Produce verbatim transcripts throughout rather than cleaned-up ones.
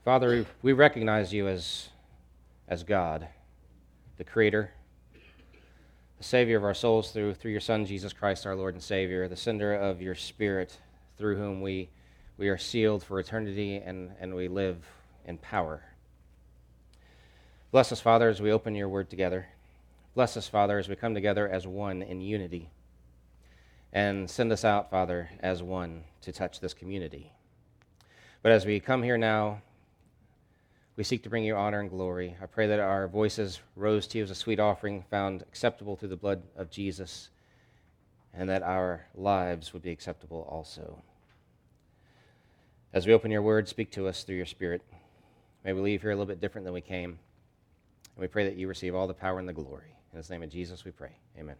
Father, we, we recognize you as, as God, the Creator, the Savior of our souls through, through your Son, Jesus Christ, our Lord and Savior, the sender of your Spirit, through whom we, we are sealed for eternity and, and we live in power. Bless us, Father, as we open your word together. Bless us, Father, as we come together as one in unity. And send us out, Father, as one to touch this community. But as we come here now, we seek to bring you honor and glory. I pray that our voices rose to you as a sweet offering found acceptable through the blood of Jesus, and that our lives would be acceptable also. As we open your word, speak to us through your Spirit. May we leave here a little bit different than we came. And we pray that you receive all the power and the glory. In the name of Jesus we pray. Amen.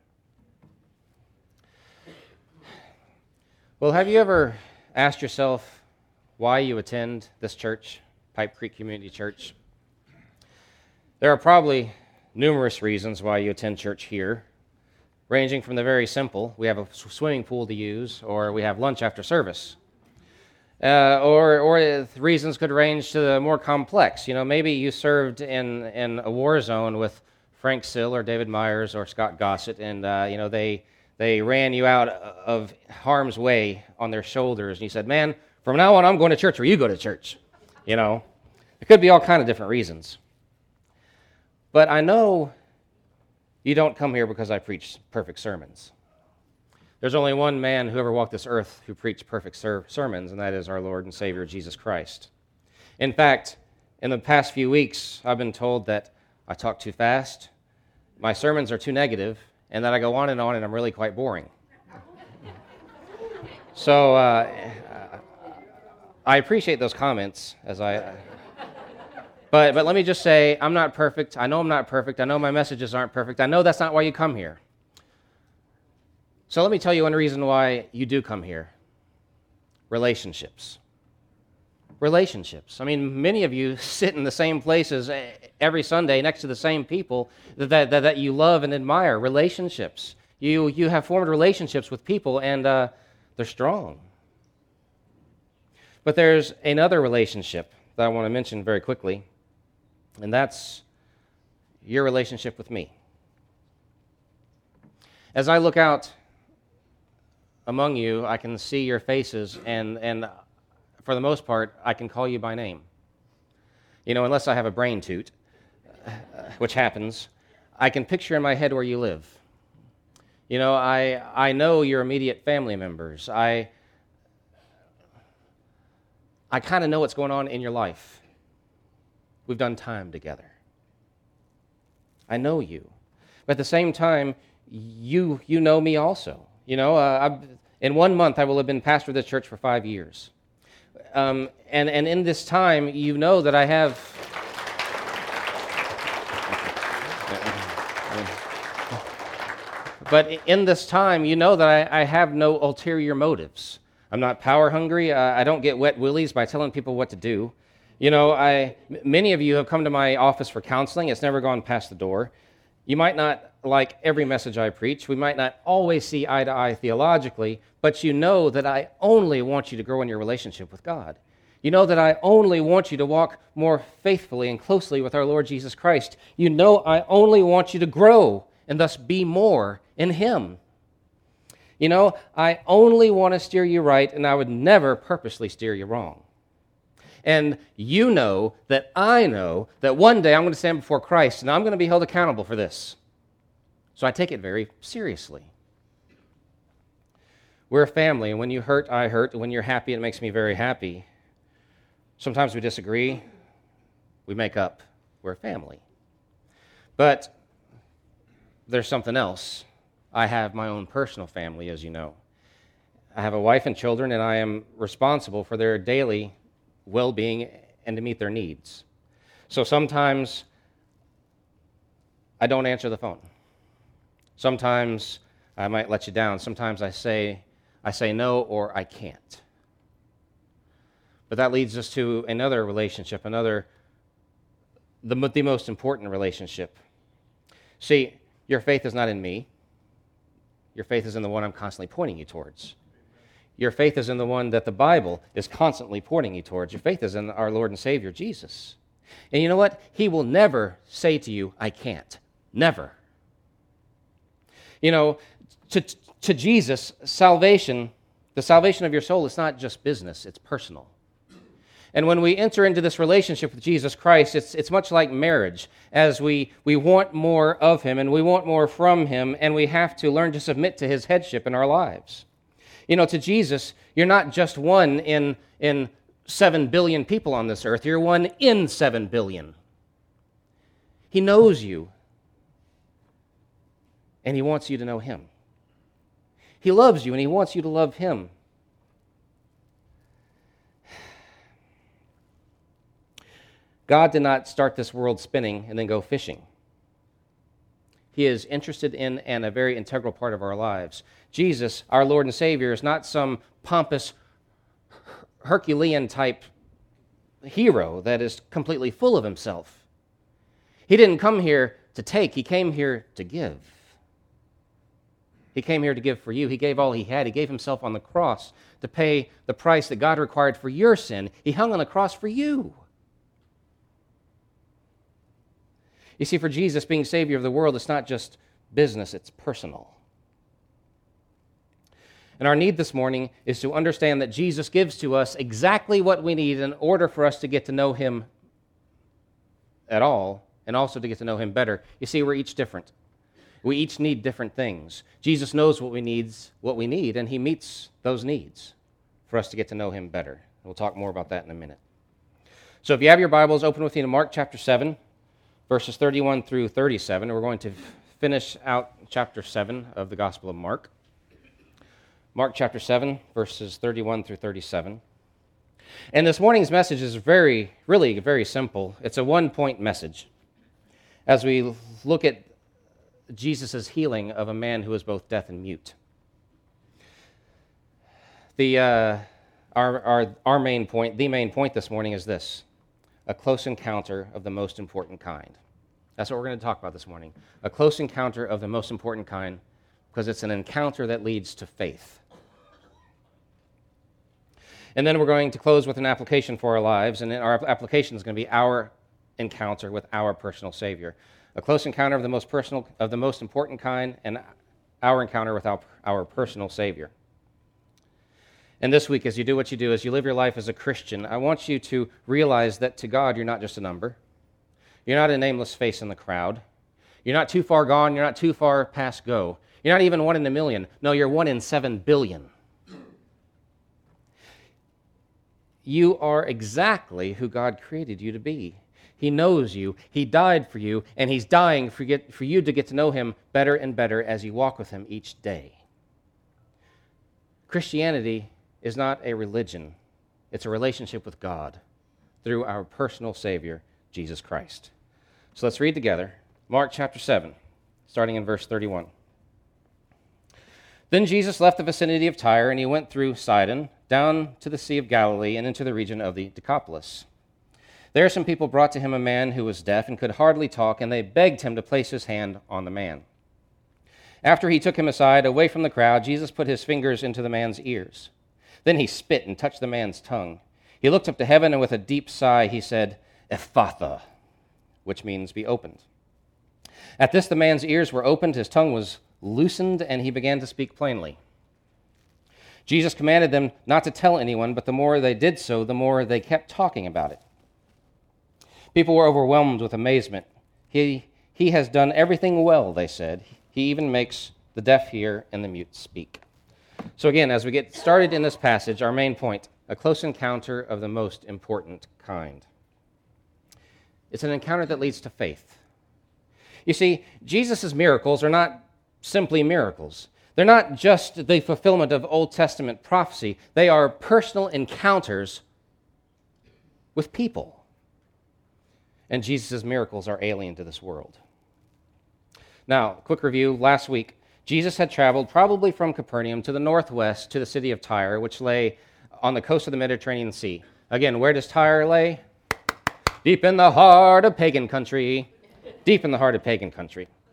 Well, have you ever asked yourself why you attend this church, Pipe Creek Community Church? There are probably numerous reasons why you attend church here, ranging from the very simple, we have a swimming pool to use, or we have lunch after service. Uh, or or reasons could range to the more complex. You know, maybe you served in, in a war zone with Frank Sill or David Myers or Scott Gossett, and uh, you know they they ran you out of harm's way on their shoulders, and you said, "Man, from now on, I'm going to church where you go to church." You know, it could be all kind of different reasons. But I know you don't come here because I preach perfect sermons. There's only one man who ever walked this earth who preached perfect ser- sermons, and that is our Lord and Savior, Jesus Christ. In fact, in the past few weeks, I've been told that I talk too fast, my sermons are too negative, and that I go on and on, and I'm really quite boring. So, uh, I appreciate those comments, as I, but but let me just say, I'm not perfect. I know I'm not perfect. I know my messages aren't perfect. I know that's not why you come here. So let me tell you one reason why you do come here. Relationships. Relationships. I mean, many of you sit in the same places every Sunday next to the same people that that, that you love and admire. Relationships. You you have formed relationships with people, and uh, they're strong. But there's another relationship that I want to mention very quickly, and that's your relationship with me. As I look out among you, I can see your faces, and, and for the most part, I can call you by name. You know, unless I have a brain toot, which happens, I can picture in my head where you live. You know, I I know your immediate family members. I I kind of know what's going on in your life. We've done time together. I know you. But at the same time, you you know me also. You know, uh, I've, in one month I will have been pastor of this church for five years. Um, and, and in this time, you know that I have... But in this time, you know that I, I have no ulterior motives. I'm not power hungry. Uh, I don't get wet willies by telling people what to do. You know, I many of you have come to my office for counseling. It's never gone past the door. You might not like every message I preach. We might not always see eye to eye theologically, but you know that I only want you to grow in your relationship with God. You know that I only want you to walk more faithfully and closely with our Lord Jesus Christ. You know I only want you to grow and thus be more in Him. You know, I only want to steer you right, and I would never purposely steer you wrong. And you know that I know that one day I'm going to stand before Christ, and I'm going to be held accountable for this. So I take it very seriously. We're a family, and when you hurt, I hurt. And when you're happy, it makes me very happy. Sometimes we disagree. We make up. We're a family. But there's something else. I have my own personal family, as you know. I have a wife and children, and I am responsible for their daily well-being and to meet their needs. So sometimes I don't answer the phone. Sometimes I might let you down. Sometimes I say I say no or I can't. But that leads us to another relationship, another the, the most important relationship. See, your faith is not in me. Your faith is in the one I'm constantly pointing you towards. Your faith is in the one that the Bible is constantly pointing you towards. Your faith is in our Lord and Savior, Jesus. And you know what? He will never say to you, I can't. Never. You know, to, to Jesus, salvation, the salvation of your soul is not just business, it's personal. And when we enter into this relationship with Jesus Christ, it's, it's much like marriage, as we, we want more of Him and we want more from Him, and we have to learn to submit to His headship in our lives. You know, to Jesus, you're not just one in, in seven billion people on this earth, you're one in seven billion. He knows you, and He wants you to know Him. He loves you, and He wants you to love Him. God did not start this world spinning and then go fishing. He is interested in and a very integral part of our lives. Jesus, our Lord and Savior, is not some pompous Herculean type hero that is completely full of himself. He didn't come here to take, He came here to give. He came here to give for you. He gave all He had. He gave Himself on the cross to pay the price that God required for your sin. He hung on the cross for you. You see, for Jesus, being Savior of the world, it's not just business, it's personal. And our need this morning is to understand that Jesus gives to us exactly what we need in order for us to get to know Him at all, and also to get to know Him better. You see, we're each different. We each need different things. Jesus knows what we needs, what we need, and He meets those needs for us to get to know Him better. We'll talk more about that in a minute. So if you have your Bibles, open with me to Mark chapter seven. Verses thirty-one through thirty-seven. We're going to finish out chapter seven of the Gospel of Mark. Mark chapter seven, verses thirty-one through thirty-seven. And this morning's message is very, really very simple. It's a one-point message as we look at Jesus' healing of a man who is both deaf and mute. The uh, our, our, our main point, the main point this morning is this: a close encounter of the most important kind. That's what we're going to talk about this morning. A close encounter of the most important kind, because it's an encounter that leads to faith. And then we're going to close with an application for our lives, and our application is going to be our encounter with our personal Savior. A close encounter of the most personal, of the most important kind, and our encounter with our, our personal Savior. And this week, as you do what you do, as you live your life as a Christian, I want you to realize that to God, you're not just a number. You're not a nameless face in the crowd. You're not too far gone. You're not too far past go. You're not even one in a million. No, you're one in seven billion. You are exactly who God created you to be. He knows you. He died for you, and He's dying for, get, for you to get to know Him better and better as you walk with Him each day. Christianity is not a religion. It's a relationship with God through our personal Savior, Jesus Christ. So let's read together Mark chapter seven, starting in verse thirty-one. Then Jesus left the vicinity of Tyre, and He went through Sidon, down to the Sea of Galilee, and into the region of the Decapolis. There some people brought to Him a man who was deaf and could hardly talk, and they begged Him to place His hand on the man. After He took him aside, away from the crowd, Jesus put His fingers into the man's ears. Then He spit and touched the man's tongue. He looked up to heaven, and with a deep sigh He said, Ephphatha, which means be opened. At this the man's ears were opened, his tongue was loosened, and he began to speak plainly. Jesus commanded them not to tell anyone, but the more they did so, the more they kept talking about it. People were overwhelmed with amazement. He, he has done everything well, they said. He even makes the deaf hear and the mute speak. So again, as we get started in this passage, our main point, a close encounter of the most important kind. It's an encounter that leads to faith. You see, Jesus' miracles are not simply miracles. They're not just the fulfillment of Old Testament prophecy. They are personal encounters with people. And Jesus' miracles are alien to this world. Now, quick review. Last week, Jesus had traveled probably from Capernaum to the northwest to the city of Tyre, which lay on the coast of the Mediterranean Sea. Again, where does Tyre lay? Deep in the heart of pagan country. Deep in the heart of pagan country.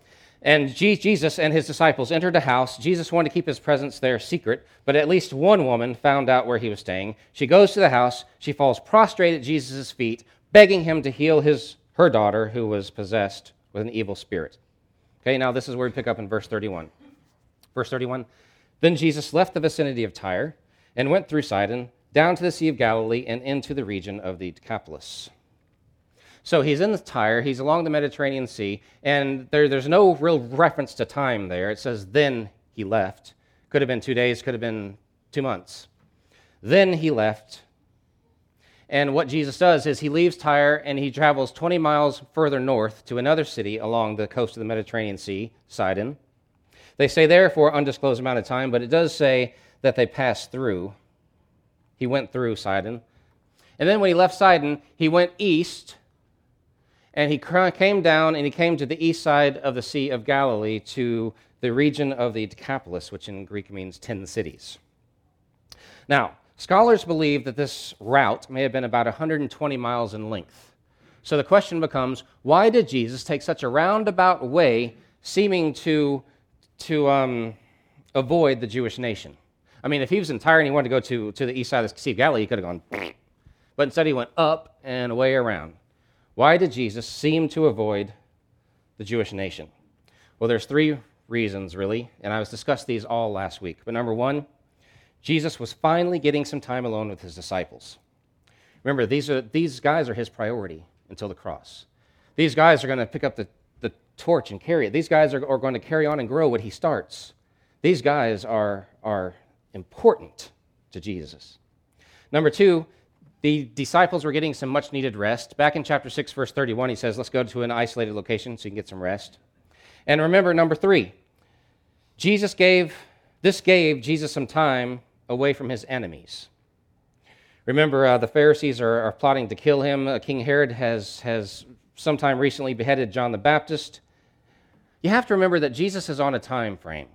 And Jesus and his disciples entered a house. Jesus wanted to keep his presence there secret, but at least one woman found out where he was staying. She goes to the house. She falls prostrate at Jesus' feet, begging him to heal his her daughter, who was possessed with an evil spirit. Okay, now this is where we pick up in verse thirty-one. Verse thirty-one, then Jesus left the vicinity of Tyre and went through Sidon, down to the Sea of Galilee, and into the region of the Decapolis. So he's in the Tyre, he's along the Mediterranean Sea, and there, there's no real reference to time there. It says, then he left. Could have been two days, could have been two months. Then he left. And what Jesus does is he leaves Tyre and he travels twenty miles further north to another city along the coast of the Mediterranean Sea, Sidon. They say there for an undisclosed amount of time, but it does say that they passed through. He went through Sidon. And then when he left Sidon, he went east, and he came down and he came to the east side of the Sea of Galilee to the region of the Decapolis, which in Greek means ten cities. Now, scholars believe that this route may have been about one hundred twenty miles in length. So the question becomes, why did Jesus take such a roundabout way, seeming to, to um, avoid the Jewish nation? I mean, if he was in Tyre and he wanted to go to, to the east side of the Sea of Galilee, he could have gone, but instead he went up and away around. Why did Jesus seem to avoid the Jewish nation? Well, there's three reasons, really, and I was discussed these all last week. But number one, Jesus was finally getting some time alone with his disciples. Remember, these are these guys are his priority until the cross. These guys are going to pick up the, the torch and carry it. These guys are, are going to carry on and grow what he starts. These guys are, are important to Jesus. Number two, the disciples were getting some much-needed rest. Back in chapter six, verse thirty-one, he says, let's go to an isolated location so you can get some rest. And remember, number three, Jesus gave, this gave Jesus some time away from his enemies. Remember, uh, the Pharisees are, are plotting to kill him. Uh, King Herod has, has sometime recently beheaded John the Baptist. You have to remember that Jesus is on a time frame.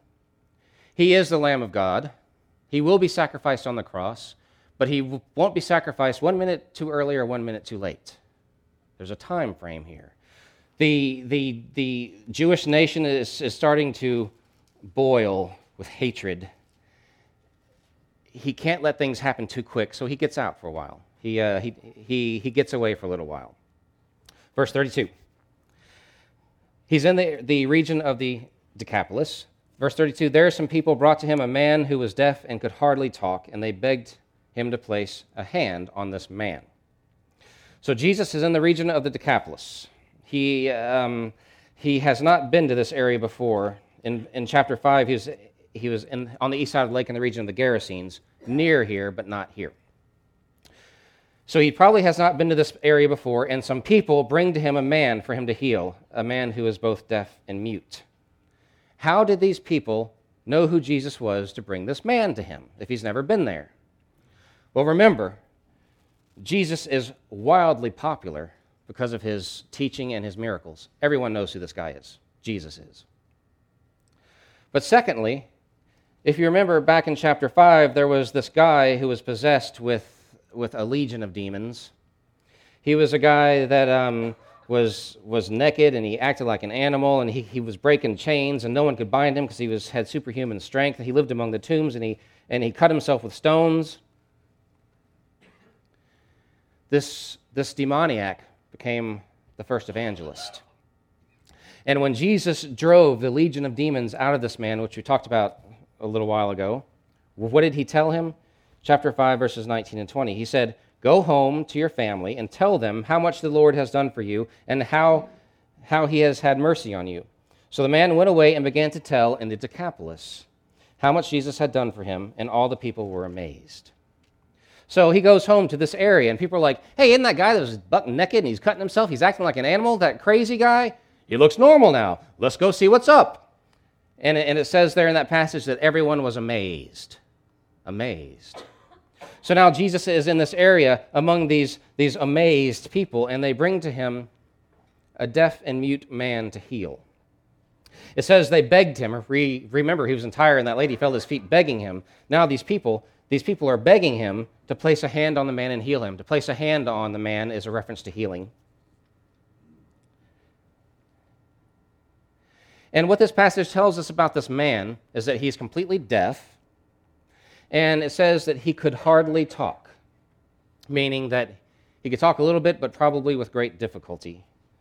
He is the Lamb of God. He will be sacrificed on the cross. But he won't be sacrificed one minute too early or one minute too late. There's a time frame here. The, the, the Jewish nation is, is starting to boil with hatred. He can't let things happen too quick, so he gets out for a while. He, uh, he, he, he gets away for a little while. Verse thirty-two. He's in the, the region of the Decapolis. Verse thirty-two, there are some people brought to him a man who was deaf and could hardly talk, and they begged him to place a hand on this man. So Jesus is in the region of the Decapolis. He, um, he has not been to this area before. In, in chapter five, he was, he was in, on the east side of the lake in the region of the Gerasenes, near here, but not here. So he probably has not been to this area before, and some people bring to him a man for him to heal, a man who is both deaf and mute. How did these people know who Jesus was to bring this man to him if he's never been there? Well, remember, Jesus is wildly popular because of his teaching and his miracles. Everyone knows who this guy is. Jesus is. But secondly, if you remember back in chapter five, there was this guy who was possessed with, with a legion of demons. He was a guy that um, was, was naked, and he acted like an animal, and he, he was breaking chains, and no one could bind him because he was, had superhuman strength. He lived among the tombs, and he, and he cut himself with stones. This, this demoniac became the first evangelist. And when Jesus drove the legion of demons out of this man, which we talked about a little while ago, what did he tell him? Chapter five, verses nineteen and twenty. He said, go home to your family and tell them how much the Lord has done for you and how, how he has had mercy on you. So the man went away and began to tell in the Decapolis how much Jesus had done for him, and all the people were amazed. So he goes home to this area, and people are like, hey, isn't that guy that was buck naked and he's cutting himself? He's acting like an animal, that crazy guy? He looks normal now. Let's go see what's up. And it, and it says there in that passage that everyone was amazed. Amazed. So now Jesus is in this area among these, these amazed people, and they bring to him a deaf and mute man to heal. It says they begged him. Re, remember, he was in Tyre, and that lady fell at his feet begging him. Now these people... These people are begging him to place a hand on the man and heal him. To place a hand on the man is a reference to healing. And what this passage tells us about this man is that he's completely deaf, and it says that he could hardly talk, meaning that he could talk a little bit, but probably with great difficulty.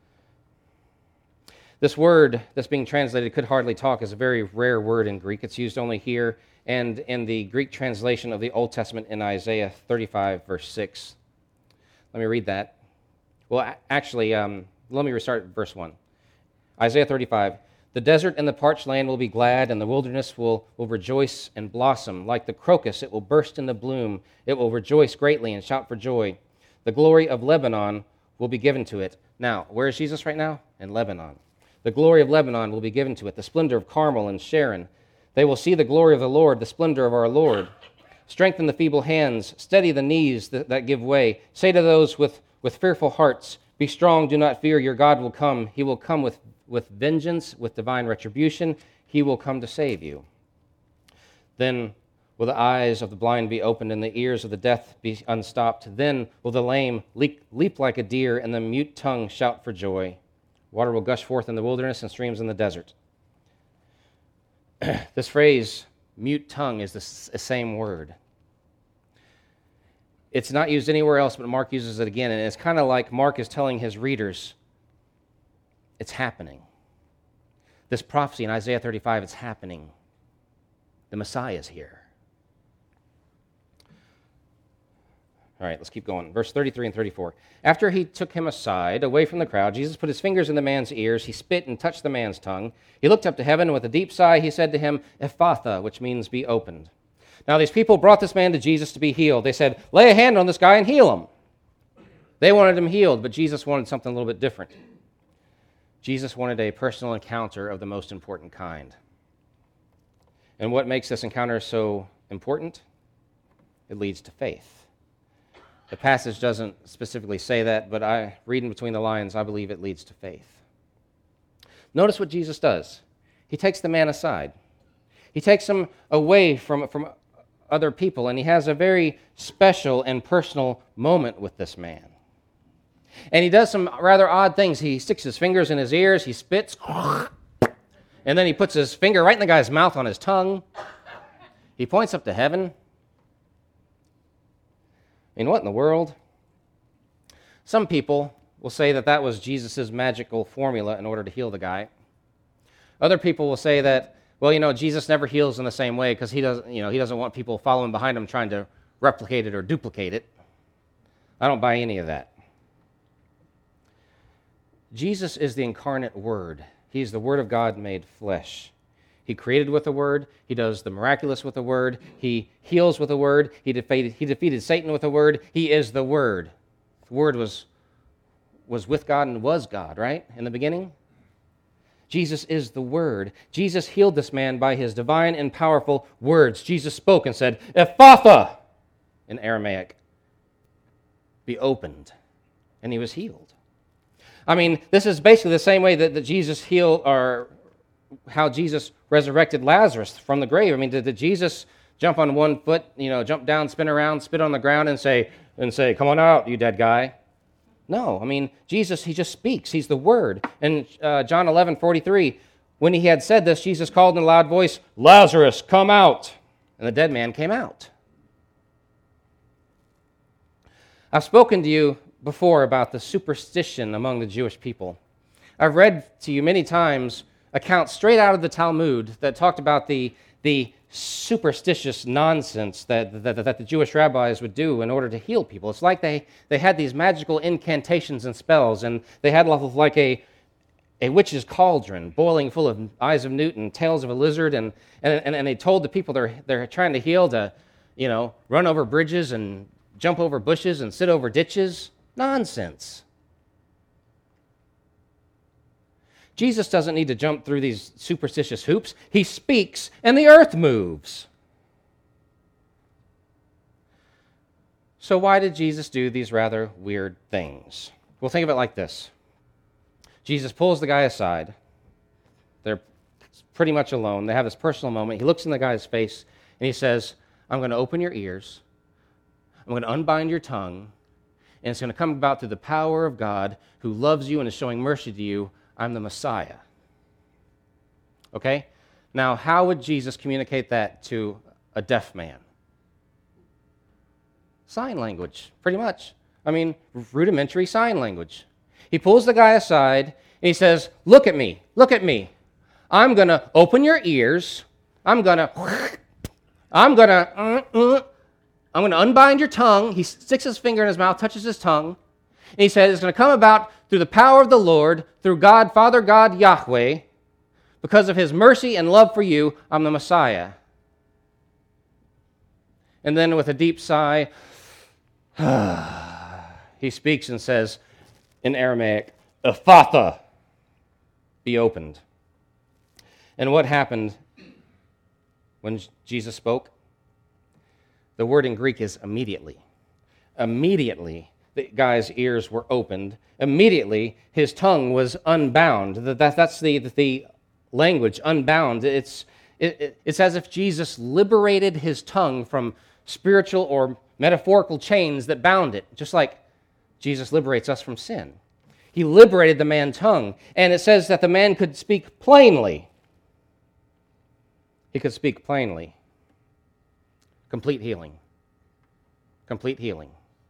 This word that's being translated, could hardly talk, is a very rare word in Greek. It's used only here and in the Greek translation of the Old Testament in Isaiah thirty-five, verse six. Let me read that. Well, actually, um, let me restart at verse one. Isaiah thirty-five. The desert and the parched land will be glad, and the wilderness will, will rejoice and blossom. Like the crocus, it will burst into bloom. It will rejoice greatly and shout for joy. The glory of Lebanon will be given to it. Now, where is Jesus right now? In Lebanon. The glory of Lebanon will be given to it, the splendor of Carmel and Sharon. They will see the glory of the Lord, the splendor of our Lord. Strengthen the feeble hands, steady the knees that, that give way. Say to those with, with fearful hearts, be strong, do not fear, your God will come. He will come with, with vengeance, with divine retribution. He will come to save you. Then will the eyes of the blind be opened and the ears of the deaf be unstopped. Then will the lame leap, leap like a deer and the mute tongue shout for joy. Water will gush forth in the wilderness and streams in the desert. This phrase, mute tongue, is the same word. It's not used anywhere else, but Mark uses it again. And it's kind of like Mark is telling his readers, it's happening. This prophecy in Isaiah thirty-five, it's happening. The Messiah is here. All right, let's keep going. Verse thirty-three and thirty-four. After he took him aside, away from the crowd, Jesus put his fingers in the man's ears. He spit and touched the man's tongue. He looked up to heaven, and with a deep sigh, he said to him, Ephphatha, which means be opened. Now these people brought this man to Jesus to be healed. They said, lay a hand on this guy and heal him. They wanted him healed, but Jesus wanted something a little bit different. Jesus wanted a personal encounter of the most important kind. And what makes this encounter so important? It leads to faith. The passage doesn't specifically say that, but I, reading between the lines, I believe it leads to faith. Notice what Jesus does. He takes the man aside. He takes him away from, from other people, and he has a very special and personal moment with this man. And he does some rather odd things. He sticks his fingers in his ears, he spits, and then he puts his finger right in the guy's mouth on his tongue. He points up to heaven. I mean, what in the world? Some people will say that that was Jesus' magical formula in order to heal the guy. Other people will say that, well, you know, Jesus never heals in the same way because he doesn't, you know, he doesn't want people following behind him trying to replicate it or duplicate it. I don't buy any of that. Jesus is the incarnate Word. He's the Word of God made flesh. He created with the Word. He does the miraculous with the Word. He heals with the Word. He defeated, he defeated Satan with the Word. He is the Word. The Word was, was with God and was God, right, in the beginning? Jesus is the Word. Jesus healed this man by his divine and powerful words. Jesus spoke and said, Ephphatha, in Aramaic, be opened. And he was healed. I mean, this is basically the same way that, that Jesus healed, or how Jesus resurrected Lazarus from the grave. I mean, did, did Jesus jump on one foot, you know, jump down, spin around, spit on the ground, and say, and say, come on out, you dead guy? No, I mean, Jesus, he just speaks. He's the Word. In uh, John eleven forty-three, when he had said this, Jesus called in a loud voice, Lazarus, come out. And the dead man came out. I've spoken to you before about the superstition among the Jewish people. I've read to you many times accounts straight out of the Talmud that talked about the, the superstitious nonsense that, that, that the Jewish rabbis would do in order to heal people. It's like they, they had these magical incantations and spells, and they had like a, a witch's cauldron boiling full of eyes of newt and tails of a lizard, and, and, and they told the people they're, they're trying to heal to, you know, run over bridges and jump over bushes and sit over ditches. Nonsense. Jesus doesn't need to jump through these superstitious hoops. He speaks and the earth moves. So why did Jesus do these rather weird things? Well, think of it like this. Jesus pulls the guy aside. They're pretty much alone. They have this personal moment. He looks in the guy's face and he says, I'm going to open your ears. I'm going to unbind your tongue. And it's going to come about through the power of God who loves you and is showing mercy to you. I'm the Messiah. Okay? Now, how would Jesus communicate that to a deaf man? Sign language, pretty much. I mean, rudimentary sign language. He pulls the guy aside and he says, look at me, look at me. I'm going to open your ears. I'm going to, I'm going to, uh, uh, I'm going to unbind your tongue. He sticks his finger in his mouth, touches his tongue. And he said, it's going to come about through the power of the Lord, through God, Father God, Yahweh. Because of his mercy and love for you, I'm the Messiah. And then with a deep sigh, he speaks and says in Aramaic, Ephatha, be opened. And what happened when Jesus spoke? The word in Greek is immediately. Immediately, the guy's ears were opened. Immediately, his tongue was unbound. That, that's the, the language, unbound. It's, it, it's as if Jesus liberated his tongue from spiritual or metaphorical chains that bound it, just like Jesus liberates us from sin. He liberated the man's tongue, and it says that the man could speak plainly. He could speak plainly. Complete healing. Complete healing.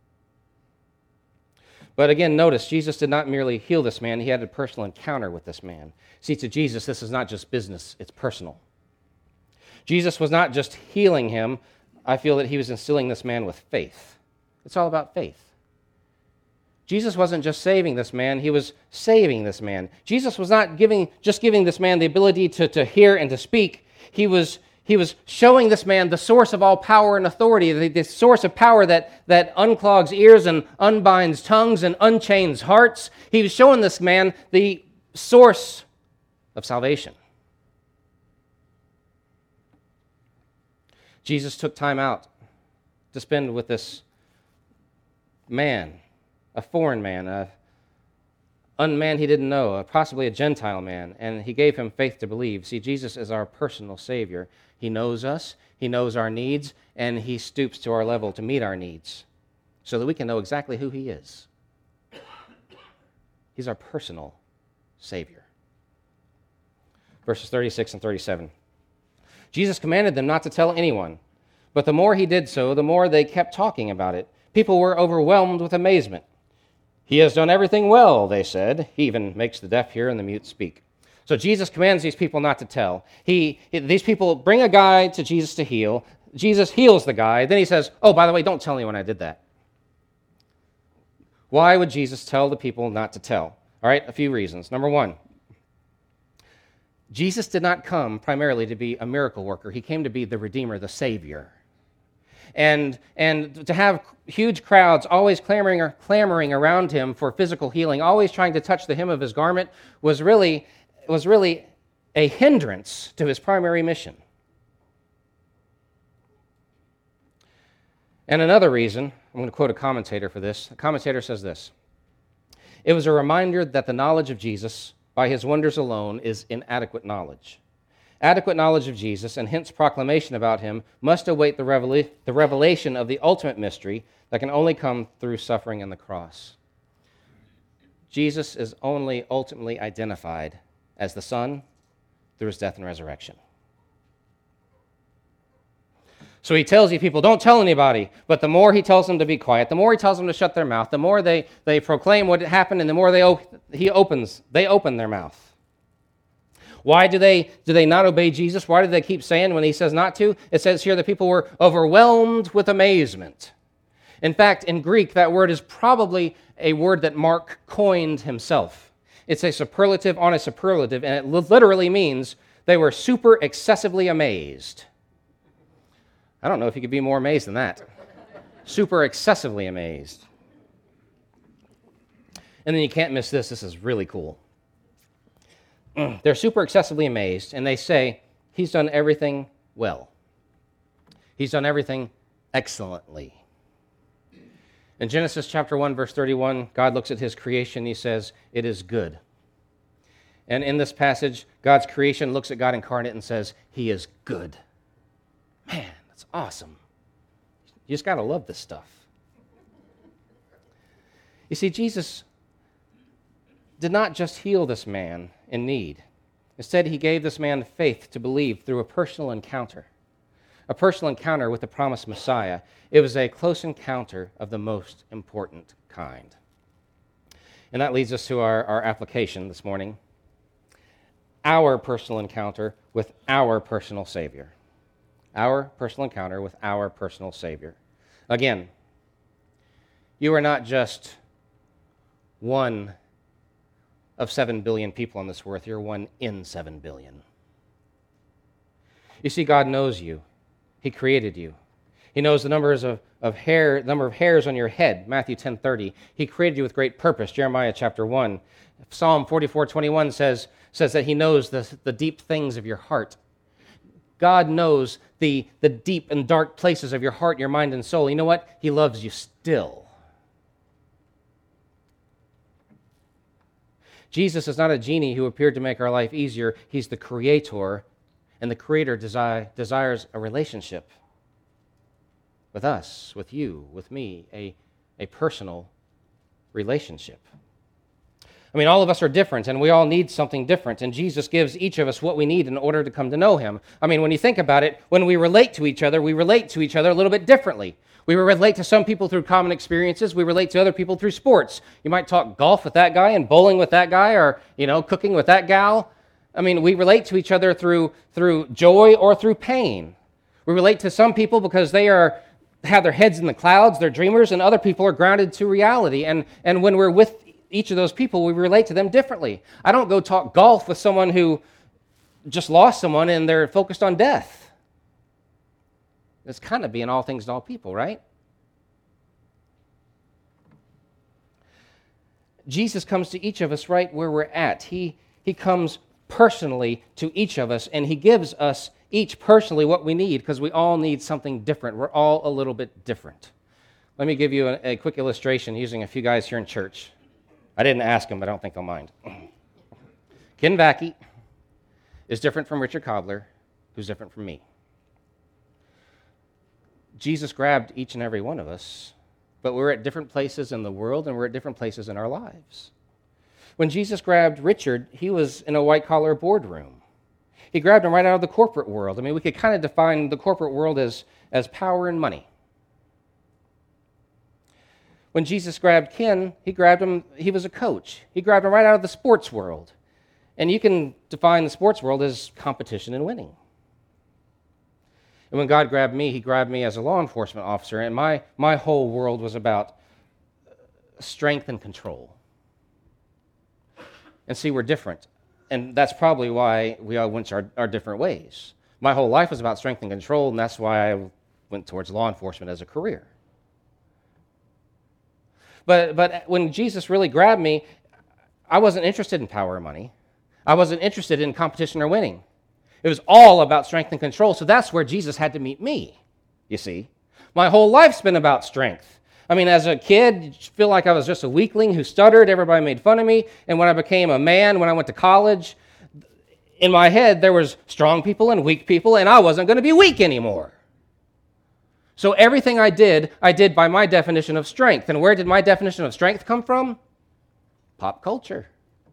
But again, notice, Jesus did not merely heal this man, he had a personal encounter with this man. See, to Jesus, this is not just business, it's personal. Jesus was not just healing him. I feel that he was instilling this man with faith. It's all about faith. Jesus wasn't just saving this man, he was saving this man. Jesus was not giving just giving this man the ability to, to hear and to speak. He was, he was showing this man the source of all power and authority, the, the source of power that, that unclogs ears and unbinds tongues and unchains hearts. He was showing this man the source of salvation. Jesus took time out to spend with this man, a foreign man, a man he didn't know, possibly a Gentile man, and he gave him faith to believe. See, Jesus is our personal Savior. He knows us, he knows our needs, and he stoops to our level to meet our needs so that we can know exactly who he is. He's our personal Savior. Verses thirty-six and thirty-seven. Jesus commanded them not to tell anyone, but the more he did so, the more they kept talking about it. People were overwhelmed with amazement. He has done everything well, they said. He even makes the deaf hear and the mute speak. So Jesus commands these people not to tell. He, these people bring a guy to Jesus to heal. Jesus heals the guy. Then he says, oh, by the way, don't tell anyone I did that. Why would Jesus tell the people not to tell? All right, a few reasons. Number one, Jesus did not come primarily to be a miracle worker. He came to be the Redeemer, the Savior. And, and to have huge crowds always clamoring, or clamoring around him for physical healing, always trying to touch the hem of his garment, was really, was really a hindrance to his primary mission. And another reason, I'm going to quote a commentator for this. A commentator says this: it was a reminder that the knowledge of Jesus by his wonders alone is inadequate knowledge. Adequate knowledge of Jesus, and hence proclamation about him, must await the, revela- the revelation of the ultimate mystery that can only come through suffering and the cross. Jesus is only ultimately identified as the Son through his death and resurrection. So he tells you people, don't tell anybody, but the more he tells them to be quiet, the more he tells them to shut their mouth, the more they, they proclaim what happened, and the more they op- he opens, they open their mouth. Why do they, do they not obey Jesus? Why do they keep saying when he says not to? It says here that people were overwhelmed with amazement. In fact, in Greek, that word is probably a word that Mark coined himself. It's a superlative on a superlative, and it literally means they were super excessively amazed. I don't know if you could be more amazed than that. Super excessively amazed. And then you can't miss this. This is really cool. They're super excessively amazed, and they say, he's done everything well. He's done everything excellently. In Genesis chapter one, verse thirty-one, God looks at his creation, he says, it is good. And in this passage, God's creation looks at God incarnate and says, he is good. Man, that's awesome. You just got to love this stuff. You see, Jesus did not just heal this man in need. Instead, he gave this man faith to believe through a personal encounter, a personal encounter with the promised Messiah. It was a close encounter of the most important kind. And that leads us to our, our application this morning. Our personal encounter with our personal Savior. Our personal encounter with our personal Savior. Again, you are not just one of seven billion people on this earth. You're one in seven billion. You see, God knows you. He created you. He knows the numbers of, of hair, number of hairs on your head, Matthew ten thirty. He created you with great purpose, Jeremiah chapter one. Psalm forty-four twenty-one says, says that he knows the, the deep things of your heart. God knows the, the deep and dark places of your heart, your mind, and soul. You know what? He loves you still. Jesus is not a genie who appeared to make our life easier. He's the creator, and the creator desi- desires a relationship with us, with you, with me, a, a personal relationship. I mean, all of us are different, and we all need something different, and Jesus gives each of us what we need in order to come to know him. I mean, when you think about it, when we relate to each other, we relate to each other a little bit differently. We relate to some people through common experiences. We relate to other people through sports. You might talk golf with that guy and bowling with that guy, or, you know, cooking with that gal. I mean, we relate to each other through, through joy or through pain. We relate to some people because they are have their heads in the clouds, they're dreamers, and other people are grounded to reality. And, and when we're with each of those people, we relate to them differently. I don't go talk golf with someone who just lost someone and they're focused on death. It's kind of being all things to all people, right? Jesus comes to each of us right where we're at. He, he comes personally to each of us, and he gives us each personally what we need, because we all need something different. We're all a little bit different. Let me give you a, a quick illustration using a few guys here in church. I didn't ask them, but I don't think they'll mind. Ken Vackie is different from Richard Cobbler, who's different from me. Jesus grabbed each and every one of us, but we're at different places in the world, and we're at different places in our lives. When Jesus grabbed Richard, he was in a white-collar boardroom. He grabbed him right out of the corporate world. I mean, we could kind of define the corporate world as, as power and money. When Jesus grabbed Ken, he grabbed him, he was a coach. He grabbed him right out of the sports world. And you can define the sports world as competition and winning. And when God grabbed me, he grabbed me as a law enforcement officer, and my, my whole world was about strength and control. And see, we're different. And that's probably why we all went our, our different ways. My whole life was about strength and control, and that's why I went towards law enforcement as a career. But, but when Jesus really grabbed me, I wasn't interested in power or money. I wasn't interested in competition or winning. It was all about strength and control, so that's where Jesus had to meet me, you see. My whole life's been about strength. I mean, as a kid, you feel like I was just a weakling who stuttered. Everybody made fun of me. And when I became a man, when I went to college, in my head, there was strong people and weak people, and I wasn't going to be weak anymore. So everything I did, I did by my definition of strength. And where did my definition of strength come from? Pop culture.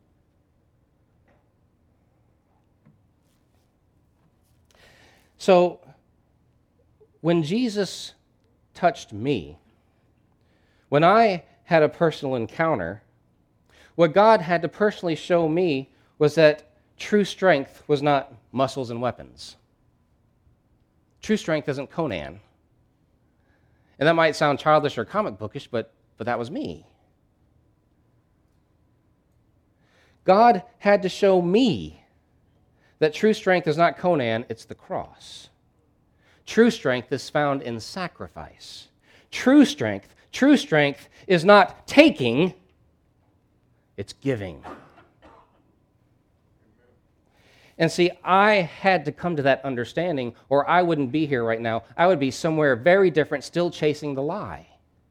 So when Jesus touched me, when I had a personal encounter, what God had to personally show me was that true strength was not muscles and weapons. True strength isn't Conan. And that might sound childish or comic bookish, but, but that was me. God had to show me that true strength is not Conan, it's the cross. True strength is found in sacrifice. True strength, true strength is not taking, it's giving. And see, I had to come to that understanding, or I wouldn't be here right now. I would be somewhere very different, still chasing the lie.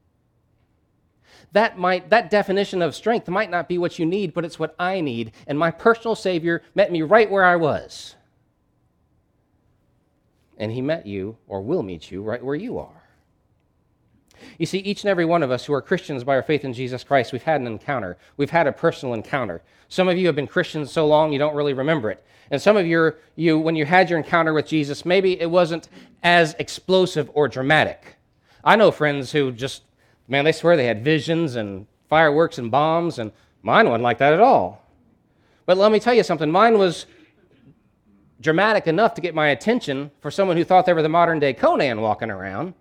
That might, that definition of strength might not be what you need, but it's what I need. And my personal Savior met me right where I was. And he met you, or will meet you, right where you are. You see, each and every one of us who are Christians by our faith in Jesus Christ, we've had an encounter. We've had a personal encounter. Some of you have been Christians so long you don't really remember it. And some of you, you, when you had your encounter with Jesus, maybe it wasn't as explosive or dramatic. I know friends who just, man, they swear they had visions and fireworks and bombs, and mine wasn't like that at all. But let me tell you something. Mine was dramatic enough to get my attention for someone who thought they were the modern-day Conan walking around.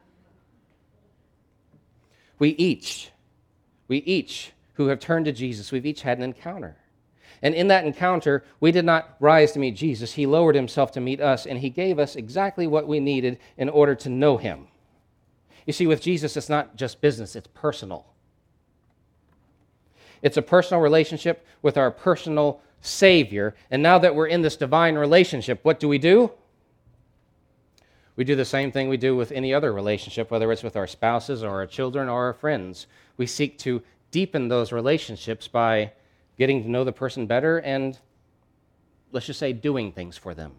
We each, we each who have turned to Jesus, we've each had an encounter. And in that encounter, we did not rise to meet Jesus. He lowered himself to meet us, and he gave us exactly what we needed in order to know him. You see, with Jesus, it's not just business, it's personal. It's a personal relationship with our personal Savior. And now that we're in this divine relationship, what do we do? We do the same thing we do with any other relationship, whether it's with our spouses or our children or our friends. We seek to deepen those relationships by getting to know the person better and, let's just say, doing things for them.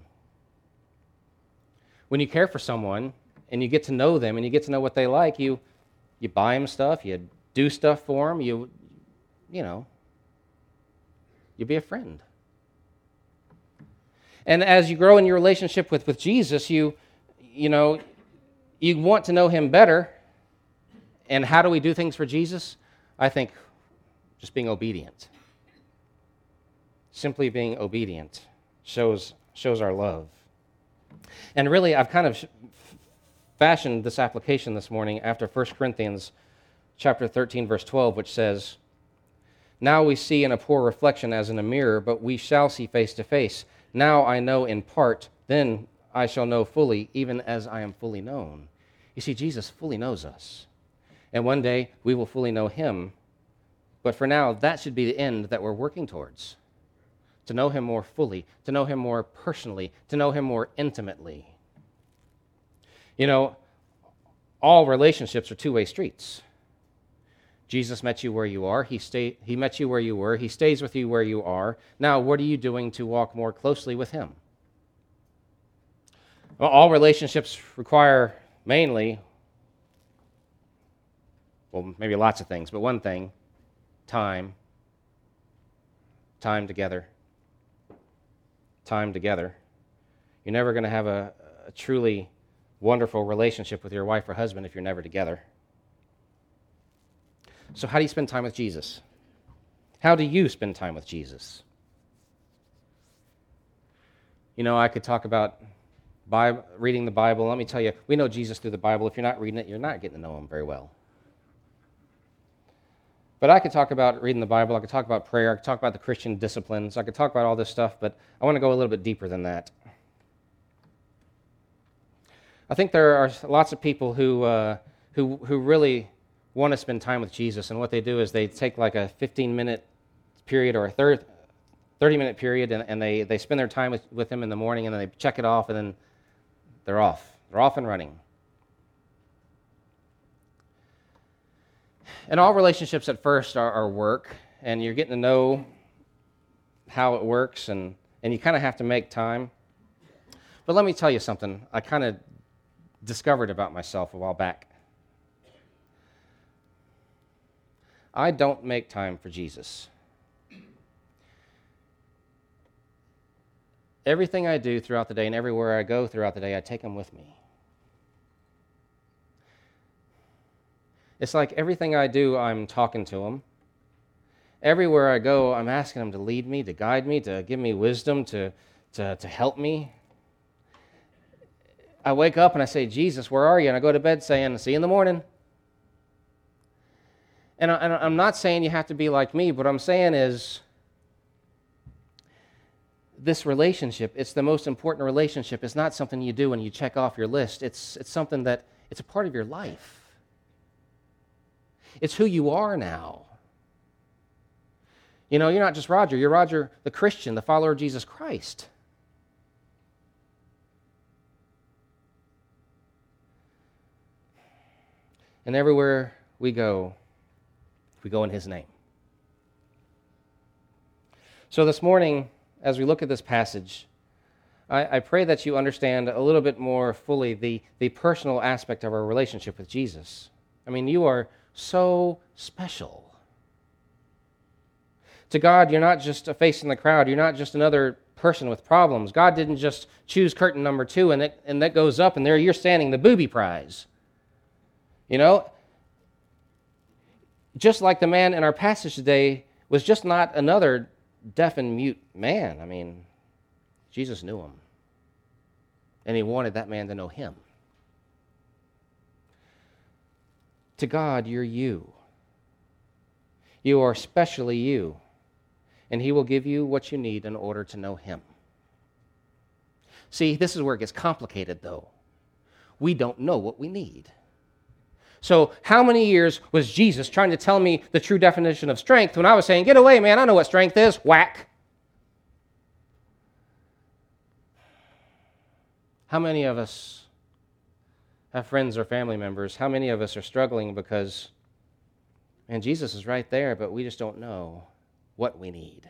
When you care for someone and you get to know them and you get to know what they like, you you buy them stuff, you do stuff for them, you, you know, you be a friend. And as you grow in your relationship with, with Jesus, you, you know, you want to know him better. And how do we do things for Jesus? I think just being obedient. Simply being obedient shows shows our love. And really, I've kind of fashioned this application this morning after First Corinthians chapter thirteen, verse twelve, which says, "Now we see in a poor reflection as in a mirror, but we shall see face to face. Now I know in part, then I shall know fully, even as I am fully known." You see, Jesus fully knows us. And one day, we will fully know him. But for now, that should be the end that we're working towards. To know him more fully, to know him more personally, to know him more intimately. You know, all relationships are two-way streets. Jesus met you where you are. He stay, he met you where you were. He stays with you where you are. Now, what are you doing to walk more closely with him? Well, all relationships require mainly, well, maybe lots of things, but one thing, time. Time together. Time together. You're never going to have a, a truly wonderful relationship with your wife or husband if you're never together. So how do you spend time with Jesus? How do you spend time with Jesus? You know, I could talk about Bible, reading the Bible. Let me tell you, we know Jesus through the Bible. If you're not reading it, you're not getting to know him very well. But I could talk about reading the Bible. I could talk about prayer. I could talk about the Christian disciplines. I could talk about all this stuff, but I want to go a little bit deeper than that. I think there are lots of people who uh, who who really want to spend time with Jesus, and what they do is they take like a fifteen-minute period or a thirty-minute period, and, and they, they spend their time with, with him in the morning, and then they check it off, and then they're off. They're off and running. And all relationships at first are, are work, and you're getting to know how it works, and, and you kind of have to make time. But let me tell you something I kind of discovered about myself a while back. I don't make time for Jesus. Everything I do throughout the day and everywhere I go throughout the day, I take him with me. It's like everything I do, I'm talking to him. Everywhere I go, I'm asking him to lead me, to guide me, to give me wisdom, to, to, to help me. I wake up and I say, "Jesus, where are you?" And I go to bed saying, "See you in the morning." And, I, and I'm not saying you have to be like me, but what I'm saying is this relationship, it's the most important relationship. It's not something you do and you check off your list. It's, it's something that, it's a part of your life. It's who you are now. You know, you're not just Roger. You're Roger the Christian, the follower of Jesus Christ. And everywhere we go, we go in his name. So this morning, as we look at this passage, I, I pray that you understand a little bit more fully the, the personal aspect of our relationship with Jesus. I mean, you are so special. To God, you're not just a face in the crowd. You're not just another person with problems. God didn't just choose curtain number two and, it, and that goes up and there you're standing the booby prize. You know, just like the man in our passage today was just not another deaf and mute man. I mean, Jesus knew him. And he wanted that man to know him. To God, you're you. You are specially you. And he will give you what you need in order to know him. See, this is where it gets complicated, though. We don't know what we need. So how many years was Jesus trying to tell me the true definition of strength when I was saying, get away, man, I know what strength is. Whack. How many of us have friends or family members? How many of us are struggling because, man, Jesus is right there, but we just don't know what we need?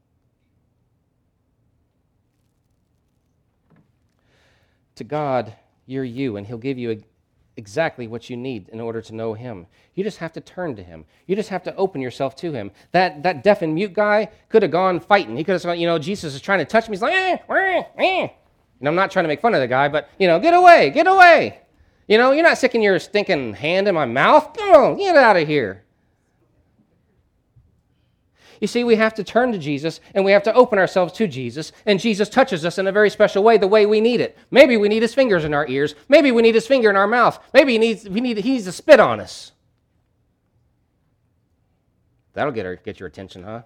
To God, you're you, and he'll give you exactly what you need in order to know him. You just have to turn to him. You just have to open yourself to him. That that deaf and mute guy could have gone fighting. He could have said, you know, Jesus is trying to touch me. He's like, eh, eh, eh. And I'm not trying to make fun of the guy, but, you know, get away, get away. You know, you're not sticking your stinking hand in my mouth. Come on, get out of here. You see, we have to turn to Jesus, and we have to open ourselves to Jesus, and Jesus touches us in a very special way, the way we need it. Maybe we need his fingers in our ears. Maybe we need his finger in our mouth. Maybe he needs, we need, he needs to spit on us. That'll get, our, get your attention, huh?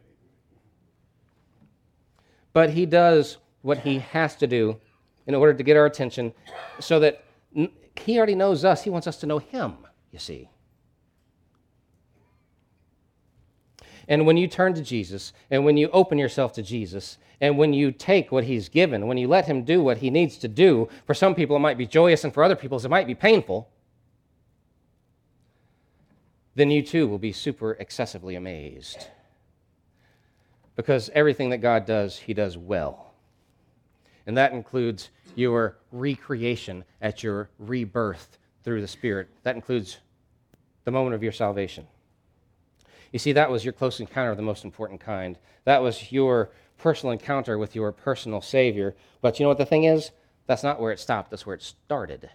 But he does what he has to do in order to get our attention so that he already knows us. He wants us to know him, you see. And when you turn to Jesus, and when you open yourself to Jesus, and when you take what he's given, when you let him do what he needs to do, for some people it might be joyous, and for other people it might be painful, then you too will be super excessively amazed. Because everything that God does, he does well. And that includes your recreation at your rebirth through the Spirit. That includes the moment of your salvation. You see, that was your close encounter of the most important kind. That was your personal encounter with your personal Savior. But you know what the thing is? That's not where it stopped. That's where it started.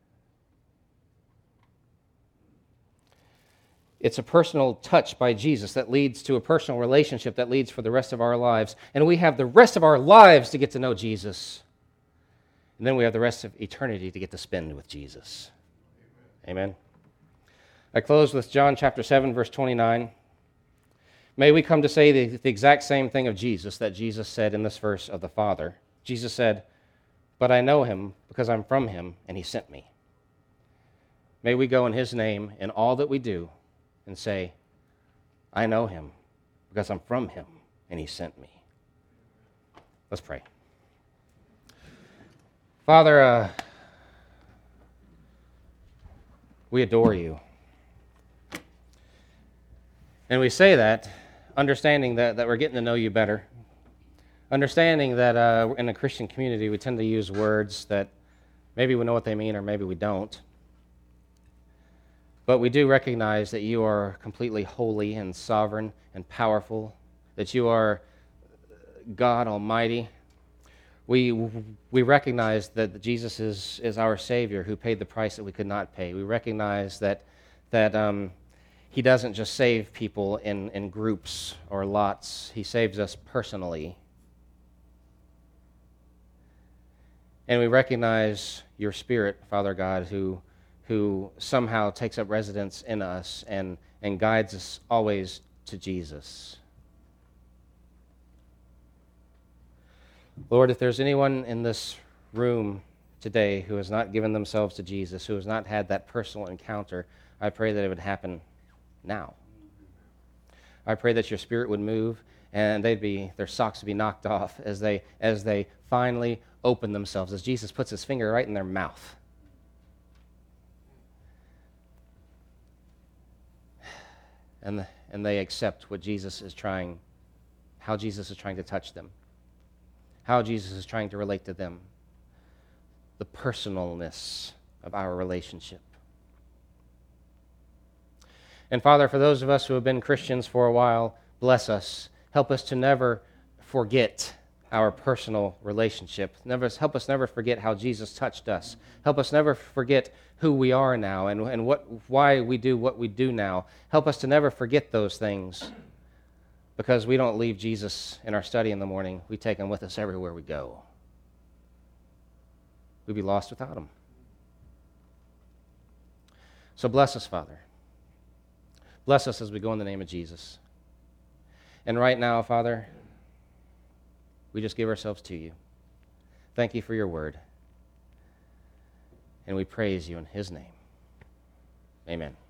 It's a personal touch by Jesus that leads to a personal relationship that leads for the rest of our lives. And we have the rest of our lives to get to know Jesus. And then we have the rest of eternity to get to spend with Jesus. Amen. I close with John chapter seven, verse twenty-nine. May we come to say the, the exact same thing of Jesus that Jesus said in this verse of the Father. Jesus said, but I know him because I'm from him and he sent me. May we go in his name in all that we do and say, I know him because I'm from him and he sent me. Let's pray. Father, uh, we adore you. And we say that understanding that, that we're getting to know you better. Understanding that uh, in a Christian community we tend to use words that maybe we know what they mean or maybe we don't. But we do recognize that you are completely holy and sovereign and powerful, that you are God Almighty. We we recognize that Jesus is, is our Savior who paid the price that we could not pay. We recognize that that um, he doesn't just save people in, in groups or lots. He saves us personally. And we recognize your Spirit, Father God, who who somehow takes up residence in us and, and guides us always to Jesus. Lord, if there's anyone in this room today who has not given themselves to Jesus, who has not had that personal encounter, I pray that it would happen now. I pray that your Spirit would move and they'd be their socks would be knocked off as they as they finally open themselves, as Jesus puts his finger right in their mouth. And, the, and they accept what Jesus is trying, how Jesus is trying to touch them, how Jesus is trying to relate to them, the personalness of our relationship. And Father, for those of us who have been Christians for a while, bless us. Help us to never forget our personal relationship. Never, help us never forget how Jesus touched us. Help us never forget who we are now and, and what, why we do what we do now. Help us to never forget those things, because we don't leave Jesus in our study in the morning. We take him with us everywhere we go. We'd be lost without him. So bless us, Father. Bless us as we go in the name of Jesus. And right now, Father, we just give ourselves to you. Thank you for your word. And we praise you in his name. Amen.